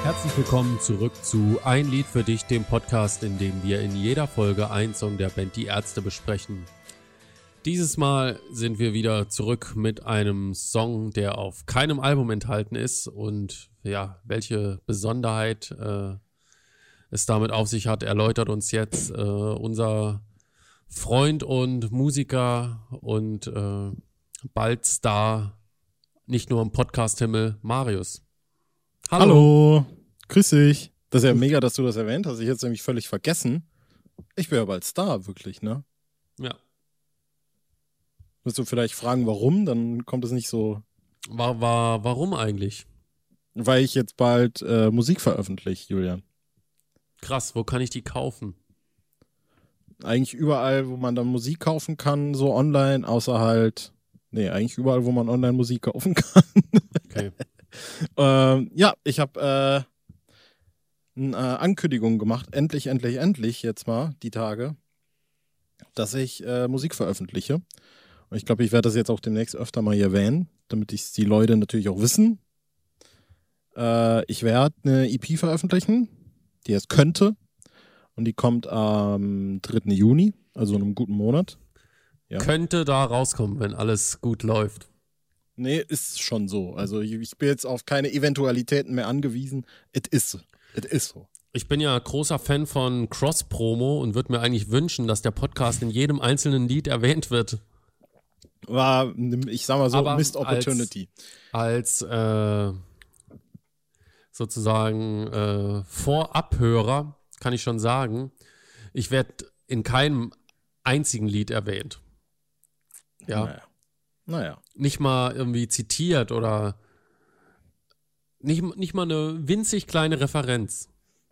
Herzlich willkommen zurück zu Ein Lied für dich, dem Podcast, in dem wir in jeder Folge einen Song der Band Die Ärzte besprechen. Dieses Mal sind wir wieder zurück mit einem Song, der auf keinem Album enthalten ist, und ja, welche Besonderheit es damit auf sich hat, erläutert uns jetzt unser Freund und Musiker und bald Star, nicht nur im Podcast-Himmel, Marius. Hallo, grüß dich. Das ist ja mega, dass du das erwähnt hast. Ich hätte es nämlich völlig vergessen. Ich bin ja bald Star, wirklich, ne? Ja. Willst du vielleicht fragen, warum? Dann kommt es nicht so... Warum eigentlich? Weil ich jetzt bald Musik veröffentliche, Julian. Krass, wo kann ich die kaufen? Eigentlich überall, wo man dann Musik kaufen kann, so online, außer halt... Nee, eigentlich überall, wo man online Musik kaufen kann. Okay. Ja, ich habe eine Ankündigung gemacht, endlich jetzt mal, die Tage, dass ich Musik veröffentliche. Und ich glaube, ich werde das jetzt auch demnächst öfter mal hier erwähnen, damit die Leute natürlich auch wissen. Ich werde eine EP veröffentlichen, die heißt Könnte. Und die kommt am 3. Juni, also in einem guten Monat. Ja. Könnte da rauskommen, wenn alles gut läuft. Nee, ist schon so. Also ich bin jetzt auf keine Eventualitäten mehr angewiesen. Es ist so. Ich bin ja großer Fan von Cross-Promo und würde mir eigentlich wünschen, dass der Podcast in jedem einzelnen Lied erwähnt wird. War, ich sag mal so, Aber Missed Opportunity. Als sozusagen Vorabhörer kann ich schon sagen, ich werde in keinem einzigen Lied erwähnt. Ja. Naja. Nicht mal irgendwie zitiert oder nicht mal eine winzig kleine Referenz.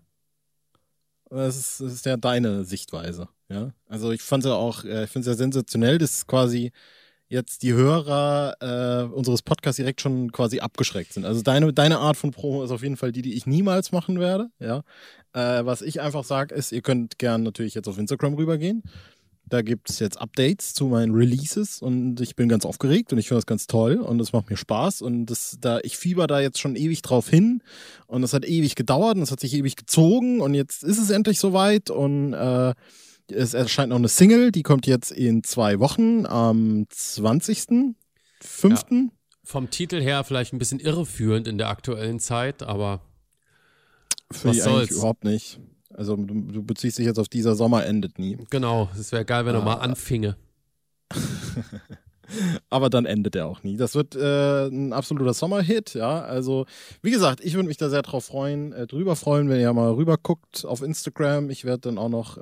Das ist ja deine Sichtweise. Ja? Also ich fand es ja auch, ich finde es ja sensationell, dass quasi jetzt die Hörer unseres Podcasts direkt schon quasi abgeschreckt sind. Also deine Art von Promo ist auf jeden Fall die ich niemals machen werde. Ja? Was ich einfach sage ist, ihr könnt gern natürlich jetzt auf Instagram rübergehen. Da gibt es jetzt Updates zu meinen Releases und ich bin ganz aufgeregt und ich finde das ganz toll und es macht mir Spaß und ich fieber da jetzt schon ewig drauf hin und es hat ewig gedauert und es hat sich ewig gezogen und jetzt ist es endlich soweit und es erscheint noch eine Single, die kommt jetzt in 2 Wochen am 20.05. Ja, vom Titel her vielleicht ein bisschen irreführend in der aktuellen Zeit, aber was soll's? Eigentlich überhaupt nicht. Also du beziehst dich jetzt auf dieser Sommer endet nie. Genau, es wäre geil, wenn er mal anfinge. Aber dann endet er auch nie. Das wird ein absoluter Sommerhit, ja. Also, wie gesagt, ich würde mich da sehr drüber freuen, wenn ihr mal rüber guckt auf Instagram. Ich werde dann auch noch,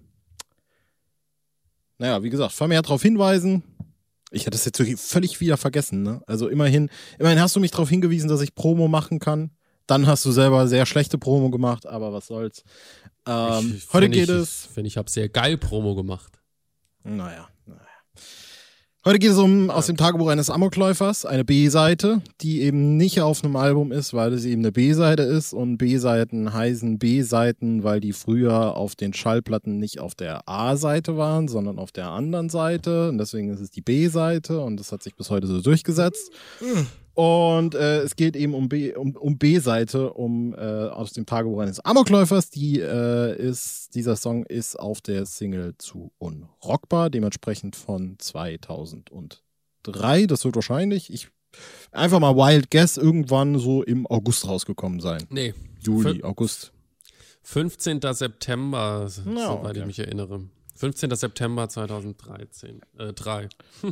wie gesagt, vermehrt darauf hinweisen. Ich hätte es jetzt völlig wieder vergessen, ne? Also immerhin hast du mich darauf hingewiesen, dass ich Promo machen kann. Dann hast du selber sehr schlechte Promo gemacht, aber was soll's. Heute geht es. Ich finde, ich habe sehr geil Promo gemacht. Naja. Heute geht es aus dem Tagebuch eines Amokläufers, eine B-Seite, die eben nicht auf einem Album ist, weil es eben eine B-Seite ist. Und B-Seiten heißen B-Seiten, weil die früher auf den Schallplatten nicht auf der A-Seite waren, sondern auf der anderen Seite. Und deswegen ist es die B-Seite und das hat sich bis heute so durchgesetzt. Und es geht eben um B-Seite, aus dem Tagebuch eines Amokläufers. Dieser Song ist auf der Single zu Unrockbar, dementsprechend von 2003. Das wird wahrscheinlich, einfach mal Wild Guess, irgendwann so im August rausgekommen sein. Nee. Juli, August. 15. September, soweit ich mich erinnere. 15. September 2013. 3.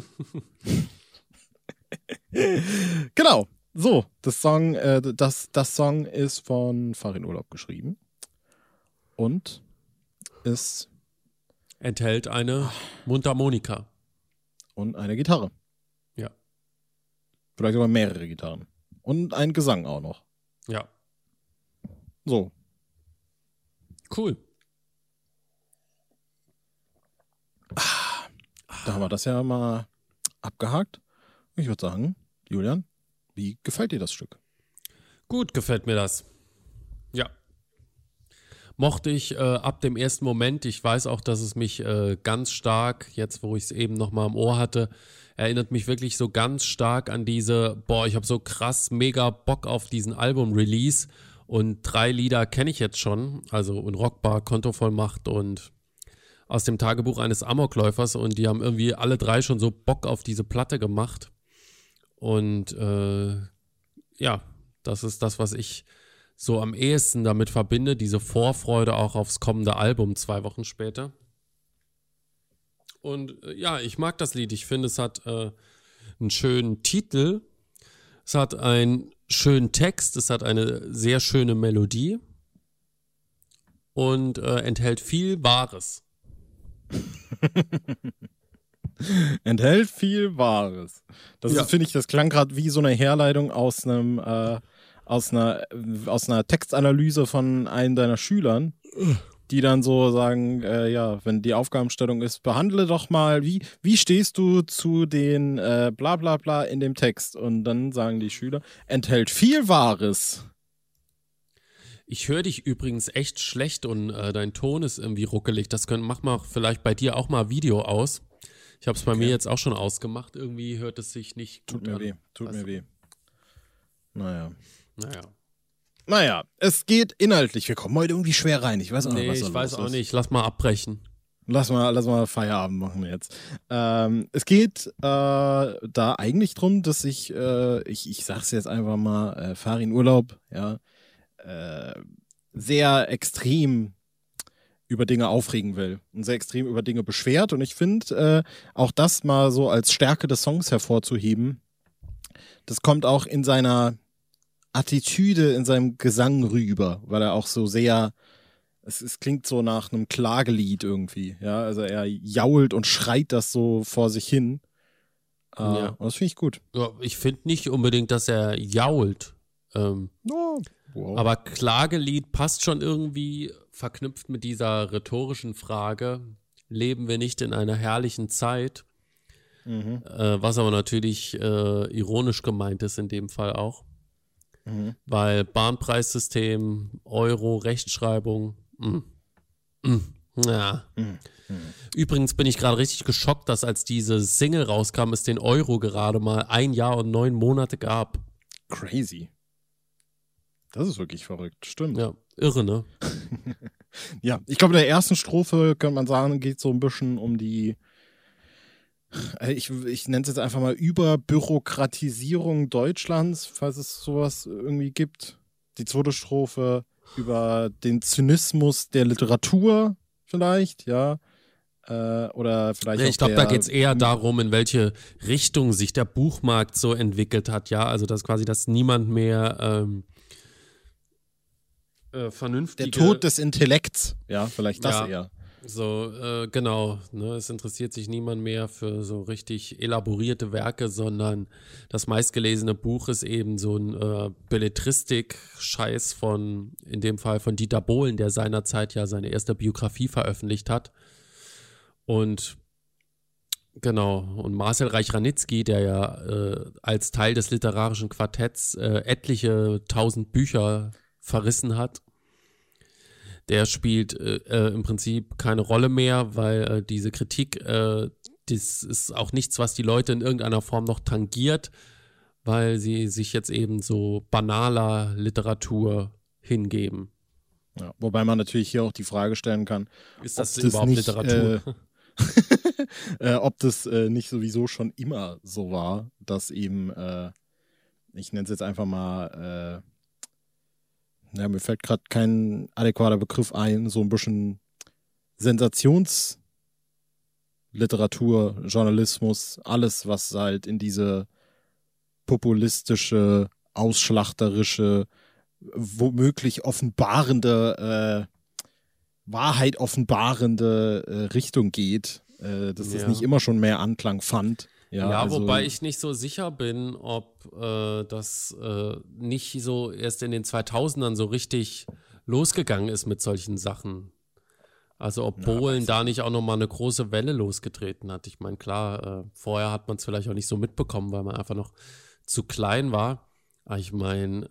Genau. So, das Song ist von Farin Urlaub geschrieben und es enthält eine Mundharmonika und eine Gitarre. Ja. Vielleicht sogar mehrere Gitarren und ein Gesang auch noch. Ja. So. Cool. Da haben wir das ja mal abgehakt. Ich würde sagen, Julian, wie gefällt dir das Stück? Gut gefällt mir das. Ja. Mochte ich ab dem ersten Moment. Ich weiß auch, dass es mich ganz stark, jetzt wo ich es eben nochmal im Ohr hatte, erinnert mich wirklich so ganz stark an diese, ich habe so krass mega Bock auf diesen Album-Release Und 3 Lieder kenne ich jetzt schon, also Unrockbar, Kontovollmacht und Aus dem Tagebuch eines Amokläufers, und die haben irgendwie alle 3 schon so Bock auf diese Platte gemacht. Und ja, das ist das, was ich so am ehesten damit verbinde, diese Vorfreude auch aufs kommende Album 2 Wochen später. Und ja, ich mag das Lied. Ich finde, es hat einen schönen Titel, es hat einen schönen Text, es hat eine sehr schöne Melodie und enthält viel Wahres. Enthält viel Wahres. Das Ja. ist, finde ich, das klang gerade wie so eine Herleitung aus einer Textanalyse von einem deiner Schülern, die dann so sagen, ja, wenn die Aufgabenstellung ist, behandle doch mal, wie stehst du zu den bla bla bla in dem Text? Und dann sagen die Schüler, enthält viel Wahres. Ich höre dich übrigens echt schlecht und dein Ton ist irgendwie ruckelig. Mach mal vielleicht bei dir auch mal Video aus. Ich habe es bei mir jetzt auch schon ausgemacht. Irgendwie hört es sich nicht gut an. Tut mir weh. Naja. Naja, es geht inhaltlich. Wir kommen heute irgendwie schwer rein. Ich weiß auch nicht, was da ich weiß los auch ist. nicht. Lass mal abbrechen. Lass mal Feierabend machen jetzt. Es geht da eigentlich drum, dass ich sag's jetzt einfach mal, Farin Urlaub, ja, sehr extrem über Dinge aufregen will und sehr extrem über Dinge beschwert. Und ich finde, auch das mal so als Stärke des Songs hervorzuheben, das kommt auch in seiner Attitüde, in seinem Gesang rüber, weil er auch so sehr, es klingt so nach einem Klagelied irgendwie, ja, also er jault und schreit das so vor sich hin. Ja. Und das finde ich gut. Ja, ich finde nicht unbedingt, dass er jault. Wow. Aber Klagelied passt schon irgendwie, verknüpft mit dieser rhetorischen Frage, leben wir nicht in einer herrlichen Zeit? Was aber natürlich ironisch gemeint ist in dem Fall auch. Weil Bahnpreissystem, Euro, Rechtschreibung, ja. Übrigens bin ich gerade richtig geschockt, dass als diese Single rauskam, es den Euro gerade mal 1 Jahr und 9 Monate gab. Crazy. Das ist wirklich verrückt, stimmt. Ja, irre, ne? Ja, ich glaube, in der ersten Strophe, könnte man sagen, geht es so ein bisschen um die, ich nenne es jetzt einfach mal Überbürokratisierung Deutschlands, falls es sowas irgendwie gibt. Die zweite Strophe über den Zynismus der Literatur vielleicht, ja. Oder vielleicht Ich glaube, da geht es eher darum, in welche Richtung sich der Buchmarkt so entwickelt hat, ja. Also dass quasi, dass niemand mehr vernünftige... Der Tod des Intellekts, ja, vielleicht das eher. So, genau, ne, es interessiert sich niemand mehr für so richtig elaborierte Werke, sondern das meistgelesene Buch ist eben so ein Belletristik-Scheiß von, in dem Fall von Dieter Bohlen, der seinerzeit ja seine erste Biografie veröffentlicht hat. Und genau, und Marcel Reich-Ranitzky, der ja als Teil des literarischen Quartetts etliche 1000 Bücher verrissen hat, der spielt im Prinzip keine Rolle mehr, weil diese Kritik, das ist auch nichts, was die Leute in irgendeiner Form noch tangiert, weil sie sich jetzt eben so banaler Literatur hingeben. Ja, wobei man natürlich hier auch die Frage stellen kann, ist das überhaupt nicht, Literatur? ob das nicht sowieso schon immer so war, dass eben, ich nenne es jetzt einfach mal, ja, mir fällt gerade kein adäquater Begriff ein, so ein bisschen Sensationsliteratur, Journalismus, alles, was halt in diese populistische, ausschlachterische, womöglich offenbarende, Wahrheit offenbarende Richtung geht, dass das nicht immer schon mehr Anklang fand. Ja, also, wobei ich nicht so sicher bin, ob das nicht so erst in den 2000ern so richtig losgegangen ist mit solchen Sachen. Also ob Bohlen da nicht auch nochmal eine große Welle losgetreten hat. Ich meine, klar, vorher hat man es vielleicht auch nicht so mitbekommen, weil man einfach noch zu klein war. Aber ich meine,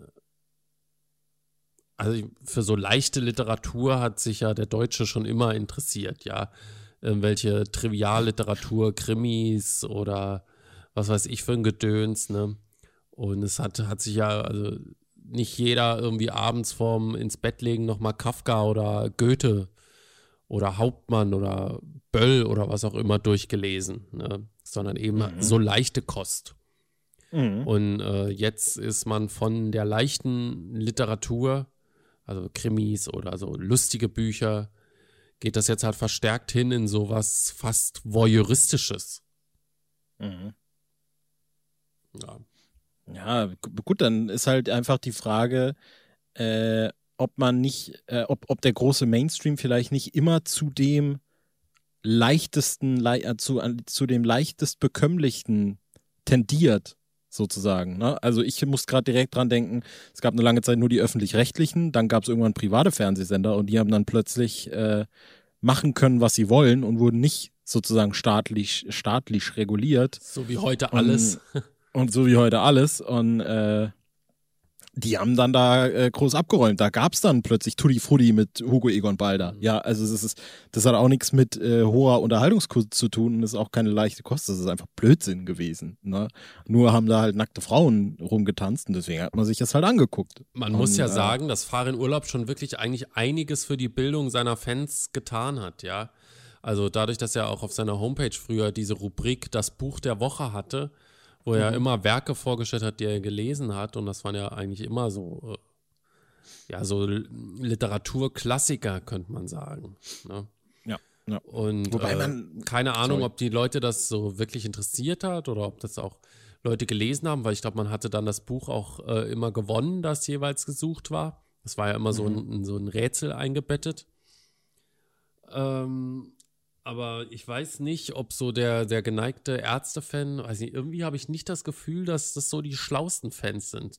also für so leichte Literatur hat sich ja der Deutsche schon immer interessiert, ja. Welche Trivialliteratur, Krimis oder was weiß ich für ein Gedöns, ne? Und es hat sich ja, also nicht jeder irgendwie abends vorm ins Bett legen nochmal Kafka oder Goethe oder Hauptmann oder Böll oder was auch immer durchgelesen, ne? Sondern eben so leichte Kost. Und jetzt ist man von der leichten Literatur, also Krimis oder so lustige Bücher, geht das jetzt halt verstärkt hin in sowas fast Voyeuristisches. Ja. Ja, gut, dann ist halt einfach die Frage, ob man nicht, ob der große Mainstream vielleicht nicht immer zu dem leichtesten, zu dem leichtest bekömmlichsten tendiert, sozusagen. Ne? Also ich muss gerade direkt dran denken, es gab eine lange Zeit nur die öffentlich-rechtlichen, dann gab es irgendwann private Fernsehsender und die haben dann plötzlich machen können, was sie wollen und wurden nicht sozusagen staatlich reguliert. So wie heute alles. Und so wie heute alles. Und die haben dann da groß abgeräumt. Da gab es dann plötzlich Tutti Frutti mit Hugo Egon Balder. Ja, also das hat auch nichts mit hoher Unterhaltungskunst zu tun und ist auch keine leichte Kost. Das ist einfach Blödsinn gewesen. Ne? Nur haben da halt nackte Frauen rumgetanzt und deswegen hat man sich das halt angeguckt. Man muss ja sagen, dass Farin Urlaub schon wirklich eigentlich einiges für die Bildung seiner Fans getan hat, ja. Also dadurch, dass er auch auf seiner Homepage früher diese Rubrik Das Buch der Woche hatte, wo er immer Werke vorgestellt hat, die er gelesen hat. Und das waren ja eigentlich immer so, so Literaturklassiker, könnte man sagen. Ne? Ja. Und wobei man, keine Ahnung, ob die Leute das so wirklich interessiert hat oder ob das auch Leute gelesen haben, weil ich glaube, man hatte dann das Buch auch immer gewonnen, das jeweils gesucht war. Das war ja immer so ein Rätsel eingebettet. Aber ich weiß nicht, ob so der geneigte Ärzte-Fan, also irgendwie habe ich nicht das Gefühl, dass das so die schlausten Fans sind.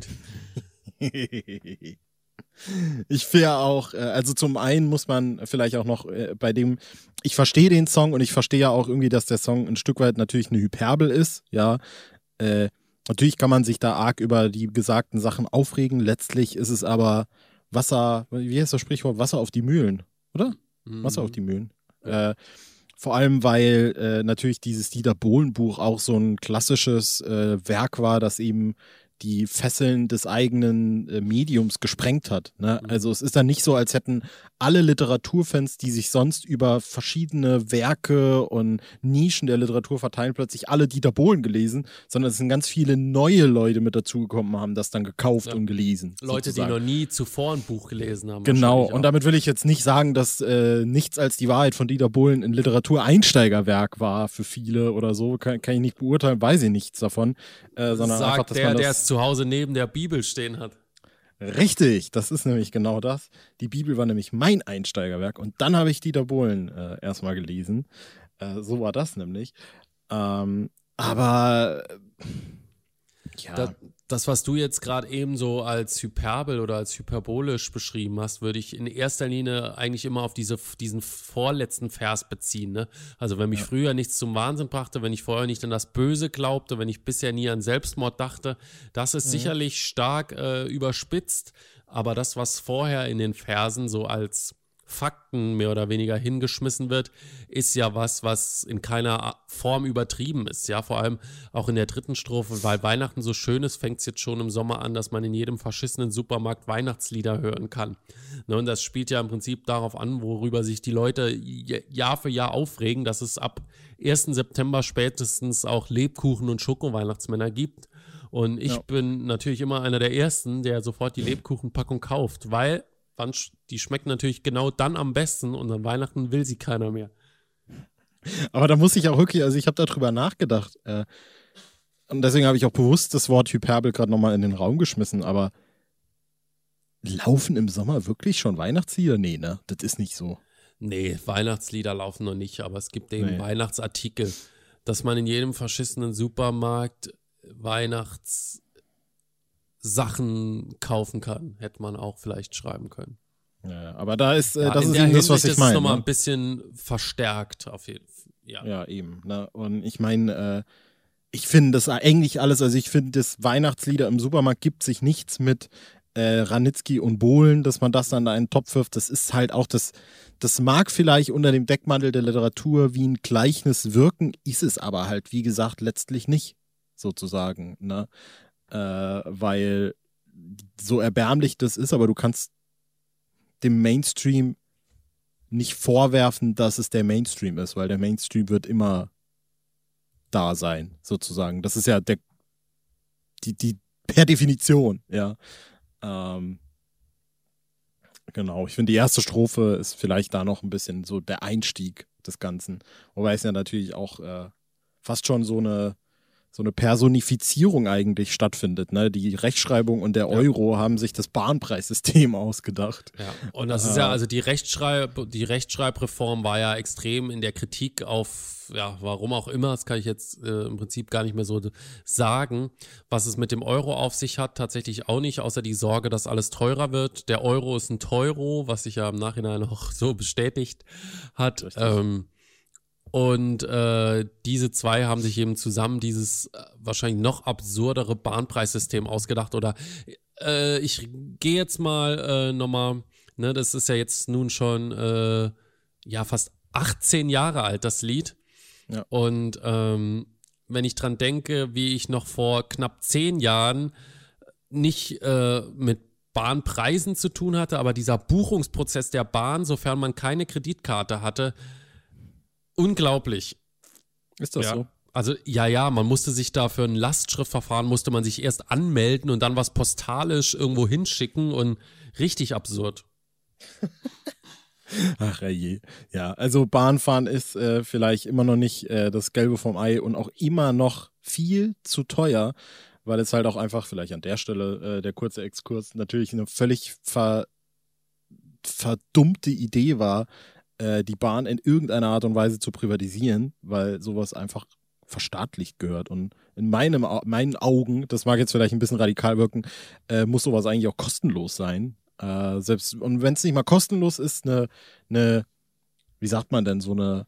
Ich finde auch, also zum einen muss man vielleicht auch noch ich verstehe den Song und ich verstehe ja auch irgendwie, dass der Song ein Stück weit natürlich eine Hyperbel ist, ja. Natürlich kann man sich da arg über die gesagten Sachen aufregen, letztlich ist es aber Wasser, wie heißt das Sprichwort, Wasser auf die Mühlen, oder? Wasser auf die Mühlen. Vor allem, weil natürlich dieses Dieter Bohlen-Buch auch so ein klassisches Werk war, das eben die Fesseln des eigenen Mediums gesprengt hat. Ne? Also es ist dann nicht so, als hätten alle Literaturfans, die sich sonst über verschiedene Werke und Nischen der Literatur verteilen, plötzlich alle Dieter Bohlen gelesen, sondern es sind ganz viele neue Leute mit dazugekommen, haben das dann gekauft und gelesen. Leute, sozusagen. Die noch nie zuvor ein Buch gelesen haben. Genau, und damit will ich jetzt nicht sagen, dass Nichts als die Wahrheit von Dieter Bohlen ein Literatureinsteigerwerk war für viele oder so. Kann ich nicht beurteilen, weiß ich nichts davon. Sondern sagt einfach, dass man der es zu Hause neben der Bibel stehen hat. Richtig, das ist nämlich genau das. Die Bibel war nämlich mein Einsteigerwerk und dann habe ich Dieter Bohlen erstmal gelesen. So war das nämlich. Aber ja. Das, was du jetzt gerade eben so als Hyperbel oder als hyperbolisch beschrieben hast, würde ich in erster Linie eigentlich immer auf diesen vorletzten Vers beziehen. Ne? Also wenn mich früher nichts zum Wahnsinn brachte, wenn ich vorher nicht an das Böse glaubte, wenn ich bisher nie an Selbstmord dachte, das ist sicherlich stark überspitzt, aber das, was vorher in den Versen so als Fakten mehr oder weniger hingeschmissen wird, ist ja was in keiner Form übertrieben ist. Ja, vor allem auch in der dritten Strophe, weil Weihnachten so schön ist, fängt es jetzt schon im Sommer an, dass man in jedem verschissenen Supermarkt Weihnachtslieder hören kann. Ne, und das spielt ja im Prinzip darauf an, worüber sich die Leute Jahr für Jahr aufregen, dass es ab 1. September spätestens auch Lebkuchen und Schoko-Weihnachtsmänner gibt. Und ich bin natürlich immer einer der Ersten, der sofort die Lebkuchenpackung kauft, weil die schmecken natürlich genau dann am besten und an Weihnachten will sie keiner mehr. Aber da muss ich auch wirklich, also ich habe darüber nachgedacht und deswegen habe ich auch bewusst das Wort Hyperbel gerade nochmal in den Raum geschmissen, aber laufen im Sommer wirklich schon Weihnachtslieder? Nee, ne? Das ist nicht so. Nee, Weihnachtslieder laufen noch nicht, aber es gibt eben Weihnachtsartikel, dass man in jedem verschissenen Supermarkt Weihnachtssachen kaufen kann, hätte man auch vielleicht schreiben können. Ja, aber da ist, das ist eben das, was ich meine. Das ist nochmal ein bisschen verstärkt auf jeden Fall. Ja, eben. Ne? Und ich meine, ich finde das eigentlich alles, also ich finde, das Weihnachtslieder im Supermarkt gibt sich nichts mit Ranitzky und Bohlen, dass man das dann da in den Topf wirft. Das ist halt auch das mag vielleicht unter dem Deckmantel der Literatur wie ein Gleichnis wirken, ist es aber halt, wie gesagt, letztlich nicht, sozusagen. Ne? Weil so erbärmlich das ist, aber du kannst dem Mainstream nicht vorwerfen, dass es der Mainstream ist, weil der Mainstream wird immer da sein, sozusagen. Das ist ja die per Definition, ja. Genau, ich finde, die erste Strophe ist vielleicht da noch ein bisschen so der Einstieg des Ganzen. Wobei es ja natürlich auch fast schon so eine Personifizierung eigentlich stattfindet. Ne? Die Rechtschreibung und der Euro haben sich das Bahnpreissystem ausgedacht. Ja, und das ist ja, also die Rechtschreibreform war ja extrem in der Kritik auf, ja, warum auch immer, das kann ich jetzt im Prinzip gar nicht mehr so sagen. Was es mit dem Euro auf sich hat, tatsächlich auch nicht, außer die Sorge, dass alles teurer wird. Der Euro ist ein Teuro, was sich ja im Nachhinein auch so bestätigt hat. Und diese zwei haben sich eben zusammen dieses wahrscheinlich noch absurdere Bahnpreissystem ausgedacht. Oder ich gehe jetzt mal nochmal, ne, das ist ja jetzt nun schon fast 18 Jahre alt, das Lied. Ja. Und wenn ich dran denke, wie ich noch vor knapp 10 Jahren nicht mit Bahnpreisen zu tun hatte, aber dieser Buchungsprozess der Bahn, sofern man keine Kreditkarte hatte, unglaublich. Ist das so? Also man musste sich da für ein Lastschriftverfahren, musste man sich erst anmelden und dann was postalisch irgendwo hinschicken und richtig absurd. Ach je. Ja, also Bahnfahren ist vielleicht immer noch nicht das Gelbe vom Ei und auch immer noch viel zu teuer, weil es halt auch einfach, vielleicht an der Stelle der kurze Exkurs, natürlich eine völlig verdummte Idee war, die Bahn in irgendeiner Art und Weise zu privatisieren, weil sowas einfach verstaatlicht gehört. Und in meinen Augen, das mag jetzt vielleicht ein bisschen radikal wirken, muss sowas eigentlich auch kostenlos sein. Selbst, und wenn es nicht mal kostenlos ist, eine, wie sagt man denn, so eine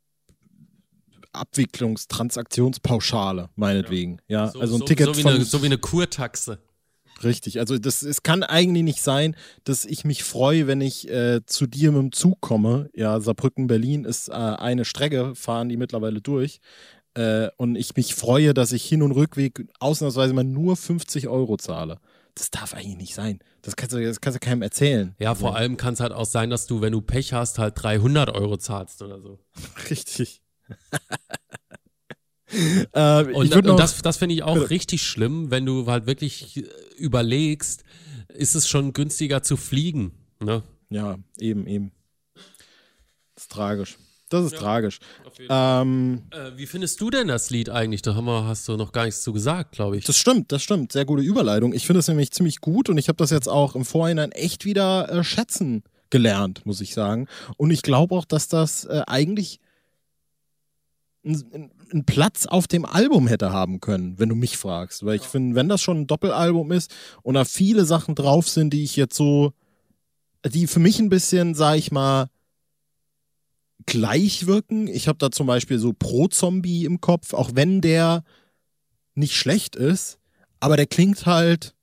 Abwicklungstransaktionspauschale, meinetwegen. Ja, also ein Ticket so wie eine Kurtaxe. Richtig, also es kann eigentlich nicht sein, dass ich mich freue, wenn ich zu dir mit dem Zug komme. Ja, Saarbrücken-Berlin ist eine Strecke, fahren die mittlerweile durch. Und ich mich freue, dass ich Hin- und Rückweg ausnahmsweise mal nur 50 € zahle. Das darf eigentlich nicht sein. Das kannst du keinem erzählen. Ja, vor allem kann es halt auch sein, dass du, wenn du Pech hast, halt 300 € zahlst oder so. Richtig. Und das finde ich auch richtig schlimm, wenn du halt wirklich überlegst, ist es schon günstiger zu fliegen, ne? Ja, eben. Das ist tragisch. Das ist tragisch. Wie findest du denn das Lied eigentlich? Hast du noch gar nichts zu gesagt, glaube ich. Das stimmt. Sehr gute Überleitung. Ich finde es nämlich ziemlich gut und ich habe das jetzt auch im Vorhinein echt wieder schätzen gelernt, muss ich sagen. Und ich glaube auch, dass das eigentlich einen Platz auf dem Album hätte haben können, wenn du mich fragst. Weil ich finde, wenn das schon ein Doppelalbum ist und da viele Sachen drauf sind, die für mich ein bisschen, sag ich mal, gleich wirken. Ich habe da zum Beispiel so Pro-Zombie im Kopf, auch wenn der nicht schlecht ist, aber der klingt halt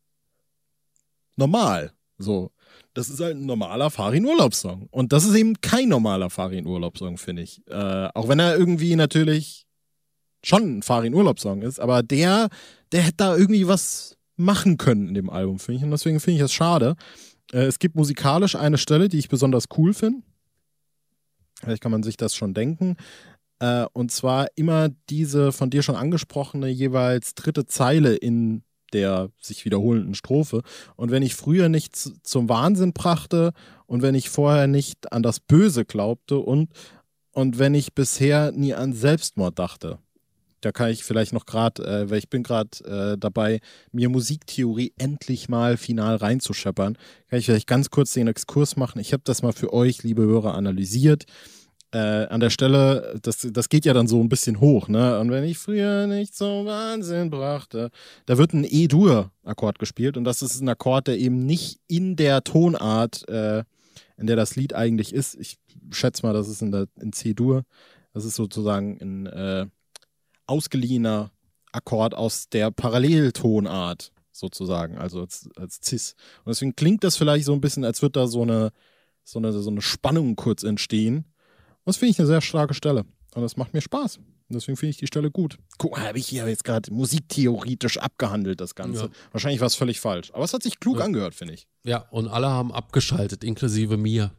normal. So. Das ist halt ein normaler Farin-Urlaubssong. Und das ist eben kein normaler Farin-Urlaubssong, finde ich. Auch wenn er irgendwie natürlich schon ein Farin-Urlaubssong ist, aber der hätte da irgendwie was machen können in dem Album, finde ich. Und deswegen finde ich es schade. Es gibt musikalisch eine Stelle, die ich besonders cool finde. Vielleicht kann man sich das schon denken. Und zwar immer diese von dir schon angesprochene jeweils dritte Zeile in der sich wiederholenden Strophe. Und wenn ich früher nicht zum Wahnsinn brachte und wenn ich vorher nicht an das Böse glaubte und wenn ich bisher nie an Selbstmord dachte. Da kann ich vielleicht noch gerade, weil ich bin gerade dabei, mir Musiktheorie endlich mal final reinzuscheppern, kann ich vielleicht ganz kurz den Exkurs machen. Ich habe das mal für euch, liebe Hörer, analysiert. An der Stelle, das geht ja dann so ein bisschen hoch, ne? Und wenn ich früher nicht zum Wahnsinn brachte, da wird ein E-Dur-Akkord gespielt und das ist ein Akkord, der eben nicht in der Tonart, in der das Lied eigentlich ist. Ich schätze mal, das ist in C-Dur. Das ist sozusagen ein ausgeliehener Akkord aus der Paralleltonart, sozusagen, also als Cis. Und deswegen klingt das vielleicht so ein bisschen, als würde da so eine Spannung kurz entstehen. Das finde ich eine sehr starke Stelle. Und das macht mir Spaß. Deswegen finde ich die Stelle gut. Guck mal, habe ich hier jetzt gerade musiktheoretisch abgehandelt, das Ganze. Ja. Wahrscheinlich war es völlig falsch. Aber es hat sich klug angehört, finde ich. Ja, und alle haben abgeschaltet, inklusive mir.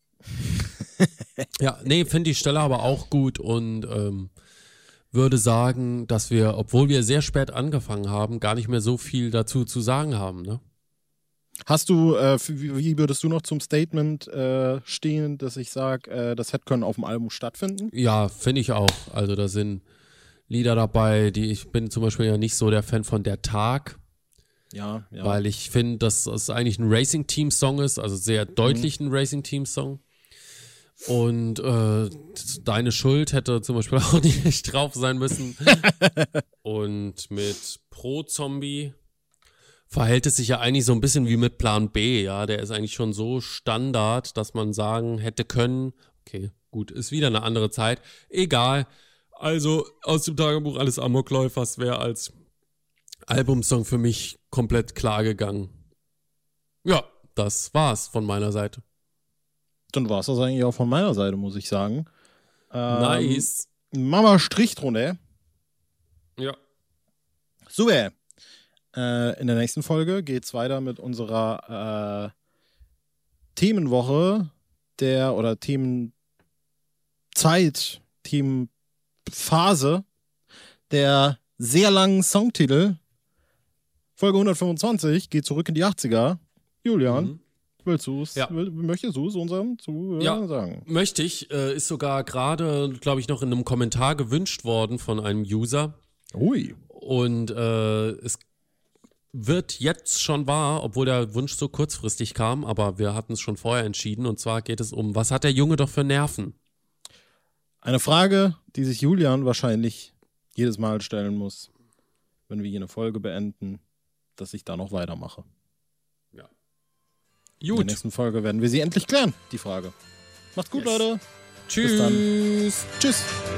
Ja, nee, finde die Stelle aber auch gut und würde sagen, dass wir, obwohl wir sehr spät angefangen haben, gar nicht mehr so viel dazu zu sagen haben, ne? Hast du, wie würdest du noch zum Statement stehen, dass ich sage, das hätte können auf dem Album stattfinden? Ja, finde ich auch. Also da sind Lieder dabei, ich bin zum Beispiel ja nicht so der Fan von Der Tag, Ja. weil ich finde, dass es eigentlich ein Racing-Team-Song ist, also sehr deutlich ein Racing-Team-Song. Und Deine Schuld hätte zum Beispiel auch nicht drauf sein müssen. Und mit Pro-Zombie verhält es sich ja eigentlich so ein bisschen wie mit Plan B, ja. Der ist eigentlich schon so Standard, dass man sagen hätte können, okay, gut, ist wieder eine andere Zeit. Egal. Also aus dem Tagebuch eines Amokläufers wäre als Albumsong für mich komplett klar gegangen. Ja, das war's von meiner Seite. Dann war es das eigentlich auch von meiner Seite, muss ich sagen. Nice. Mama Strich drunter. Ja. Super. In der nächsten Folge geht es weiter mit unserer Themenwoche oder Themenzeit, Themenphase der sehr langen Songtitel. Folge 125 geht zurück in die 80er. Julian, möchtest du es unserem Zuhörer sagen? Möchte ich. Ist sogar gerade, glaube ich, noch in einem Kommentar gewünscht worden von einem User. Ui. Und es wird jetzt schon wahr, obwohl der Wunsch so kurzfristig kam, aber wir hatten es schon vorher entschieden. Und zwar geht es um, was hat der Junge doch für Nerven? Eine Frage, die sich Julian wahrscheinlich jedes Mal stellen muss, wenn wir hier eine Folge beenden, dass ich da noch weitermache. Ja. In der nächsten Folge werden wir sie endlich klären, die Frage. Macht's gut, Leute. Tschüss. Bis dann. Tschüss.